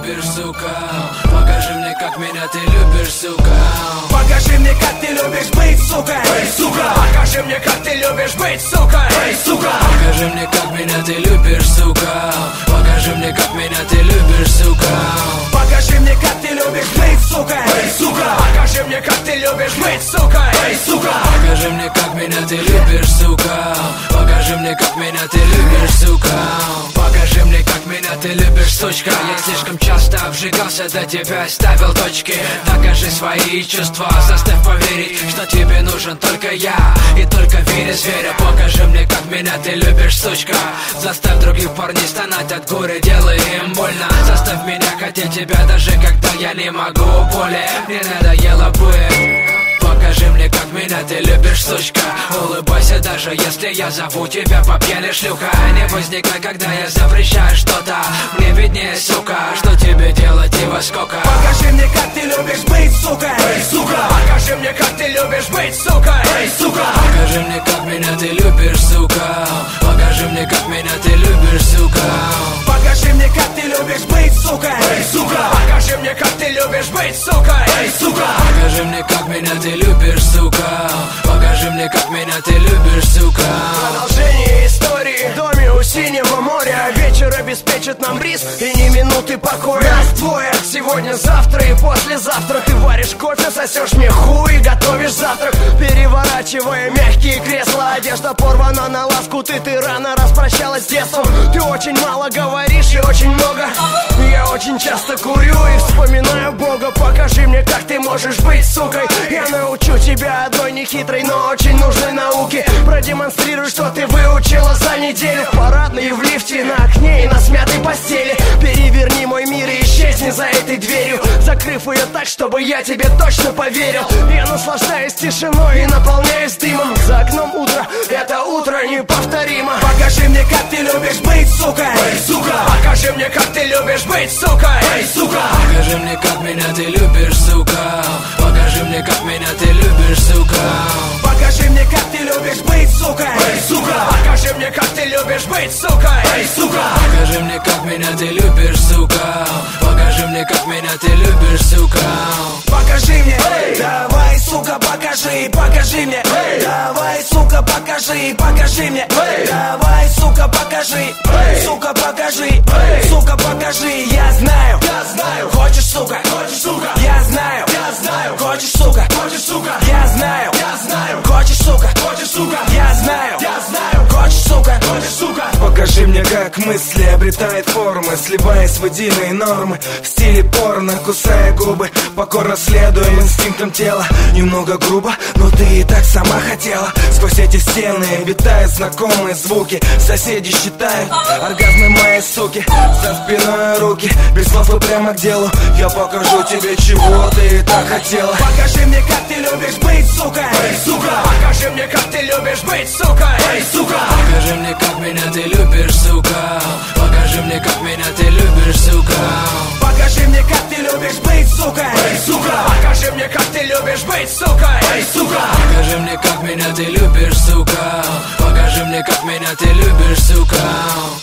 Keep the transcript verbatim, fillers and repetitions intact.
любишь, сука. Покажи мне, как меня ты любишь, сука. Покажи мне, как ты любишь быть, сука. Эй, сука. Покажи мне, как ты любишь быть, сука. Эй, сука. Покажи мне, как меня ты любишь, сука. Покажи мне, как меня ты любишь, сука. Покажи мне, как ты любишь быть, сука. Эй, сука. Покажи мне, как ты любишь быть, сука. Эй, сука. Покажи мне, как меня ты любишь, сука. Покажи мне, как меня ты любишь, сука. Покажи мне, как меня ты любишь, сучка. Я слишком часто обжигался до тебя, ставил точки. Докажи свои чувства, заставь поверить, что тебе нужен только я. И только в вере зверя. Покажи мне, как меня ты любишь, сучка. Заставь других парней стонать от горя, делай им больно. Заставь меня хотеть тебя, даже когда я не могу более. Мне надоело быть. Покажи мне, как меня ты любишь, сучка. Улыбайся, даже если я зову тебя по пьяни, шлюха. Не возникай, когда я запрещаю что-то. Мне виднее, сука, что тебе делать и во сколько. Покажи мне, как ты любишь быть, сука. Эй, сука. Покажи мне, как ты любишь быть, сука. Эй, сука. Покажи мне, как меня ты любишь, сука. Покажи мне, как меня ты любишь, сука. Покажи мне, как ты любишь быть, сука. Эй, сука. Покажи мне, как ты любишь быть, сука. Эй, сука. Покажи мне, как меня ты любишь, сука. Покажи мне, как меня ты любишь, сука. Продолжение истории. В доме у синего моря. Вечер обеспечит нам бриз и ни минуты покоя. Нас двое. Сегодня, завтра и послезавтра. Ты варишь кофе, сосешь мне хуй, готовишь завтрак, переворачивая мягкие кресла. Одежда порвана на ласку, ты, ты рано распрощалась с детством. Ты очень мало говоришь и очень много. Я очень часто курю и вспоминаю Бога. Покажи мне, как ты можешь быть сукой. Я научу тебя одной нехитрой, но очень нужной науке. Продемонстрируй, что ты выучила за неделю. В парадной, в лифте, на окне и на смятой постели. Переверни мой мир и исчезни за этой дверью, закрыв ее так, чтобы я тебе точно поверил. Я наслаждаюсь тишиной и наполняюсь дымом. За окном утро, это утро неповторимо. Покажи мне, как ты любишь быть, сука. Эй, сука. Покажи мне, как ты любишь быть, сука. Эй, сука. Покажи мне, как меня ты любишь, сука. Покажи мне, как меня ты любишь, сука. Покажи мне, как ты любишь быть, сука. Эй, сука. Покажи мне, как ты любишь быть, сука. Эй, сука. Покажи мне, как меня ты любишь, сука. Покажи мне, как меня ты любишь, сука. Покажи мне, эй. Давай, сука, покажи, покажи мне, эй. Давай, сука, покажи, покажи мне, эй. Давай, сука, покажи, эй. Сука, покажи, эй. Сука, покажи. Я знаю, я знаю. Хочешь, сука, хочешь, сука. Я знаю, я знаю. Хочешь, сука, хочешь, сука. Я знаю, я знаю. Хочешь, сука, хочешь, сука. Я знаю, я знаю. Хочешь, сука, хочешь, сука. Покажи мне, как мысли обретают формы, сливаясь в единые нормы. В стиле порно, кусая губы, покорно следуя инстинктам тела. Немного грубо, но ты и так сама хотела. Сквозь эти стены витают знакомые звуки. Соседи считают оргазмы моей суки. За спиной руки, без слов и прямо к делу. Я покажу тебе, чего ты и так хотела. Покажи мне, как ты любишь быть, сука. Эй, сука. Покажи мне, как ты любишь быть, сука. Эй, сука. Покажи мне, как меня ты любишь, сука. Покажи мне, как меня ты любишь, сука. Покажи мне, как ты любишь быть, сука. Эй, сука. Покажи мне, как ты любишь быть, сука. Эй, сука. Покажи мне, как меня ты любишь, сука. Покажи мне, как меня ты любишь, сука.